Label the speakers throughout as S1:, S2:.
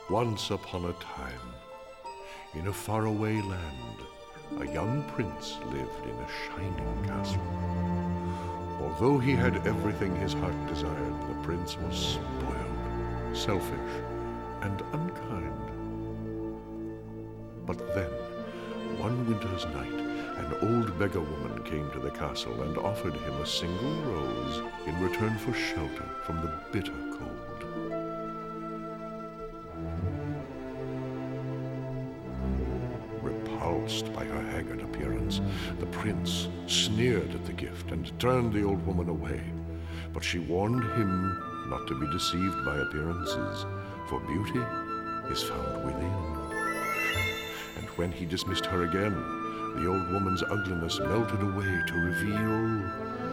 S1: Once upon a time, in a faraway land, a young prince lived in a shining castle. Although he had everything his heart desired, the prince was spoiled, selfish, and unkind. But then, one winter's night, an old beggar woman came to the castle and offered him a single rose in return for shelter from the bitter cold. Repulsed by her haggard appearance, the prince sneered at the gift and turned the old woman away. But she warned him not to be deceived by appearances, for beauty is found within. And when he dismissed her again, the old woman's ugliness melted away to reveal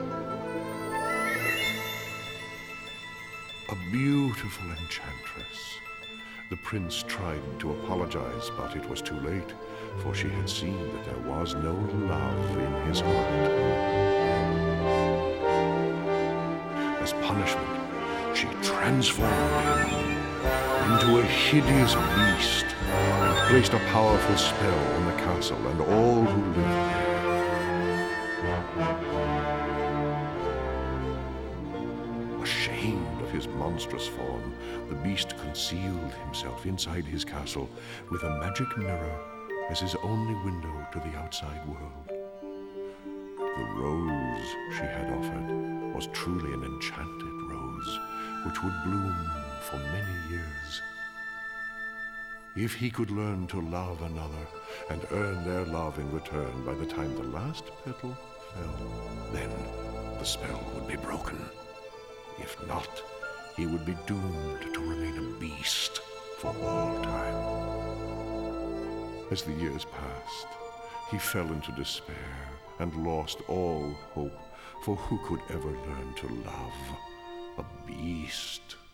S1: a beautiful enchantress. The prince tried to apologize, but it was too late, for she had seen that there was no love in his heart. As punishment, she transformed him into a hideous beast and placed a powerful spell on the castle and all who lived there. Ashamed of his monstrous form, the beast concealed himself inside his castle with a magic mirror as his only window to the outside world. The rose she had offered was truly an enchanted rose, which would bloom for many years. If he could learn to love another and earn their love in return by the time the last petal fell, then the spell would be broken. If not, he would be doomed to remain a beast for all time. As the years passed, he fell into despair and lost all hope, for who could ever learn to love a beast?